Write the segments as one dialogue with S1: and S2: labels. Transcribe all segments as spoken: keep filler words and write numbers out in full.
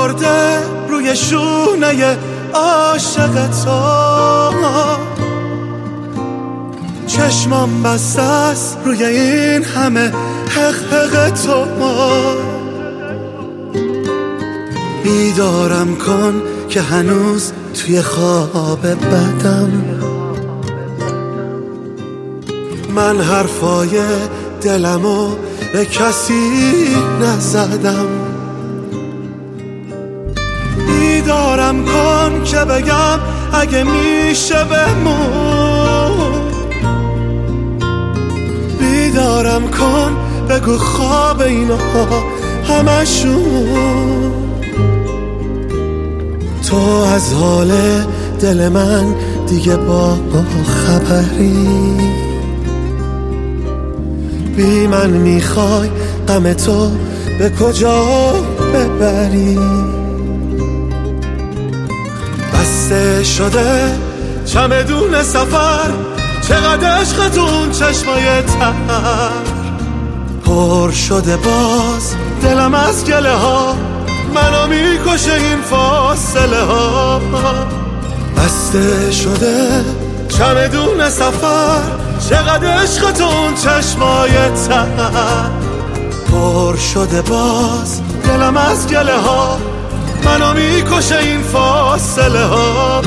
S1: مرده روی شونه عاشق تو، چشمام بسته است روی این همه حق حق تو. بیدارم کن که هنوز توی خواب بدم، من حرفای دلمو به کسی نزدم. بیدارم کن که بگم اگه میشه بمون، بیدارم کن بگو خواب اینا همشون. تو از حال دل من دیگه با خبری، بی من میخوای غم تو به کجا ببری. بسته شده چمدون سفر، چقدر عشقتون چشمای تر، پر شده باز دلم از گله ها، منو میکشه این فاصله ها. بسته شده چمدون سفر، چقدر عشقتون چشمای تر، پر شده باز دلم از گله ها، منو میکشه این فاصله ها.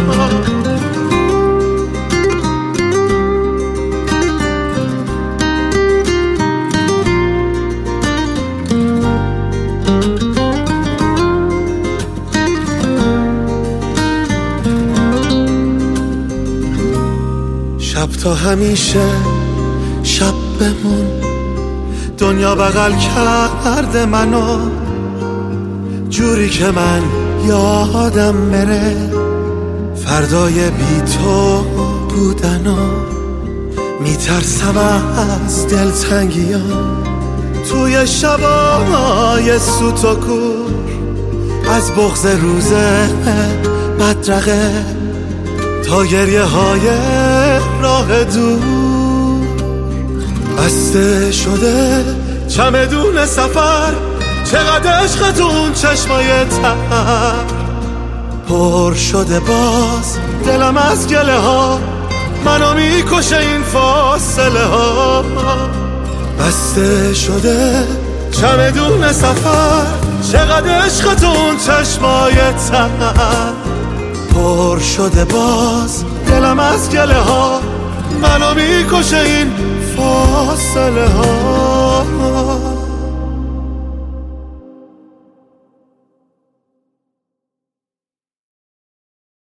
S1: شب تا همیشه شب بمون، دنیا بغل کرده منو جوری که من یادم بره فردای بی تو بودنو. میترسم از دلتنگیام توی شبای سوت و کور، از بغض روز بدرقه تا گریه های راه دور. بسته شده چمدون سفر، چقدر عشقتون چشمای تر، پر شده باز دلم از گله ها، منو میکشه این فاصله ها. بسته شده چمدون سفر، چقدر عشقتون چشمای تر، پر شده باز دلم از گله ها، منو میکشه این فاصله ها.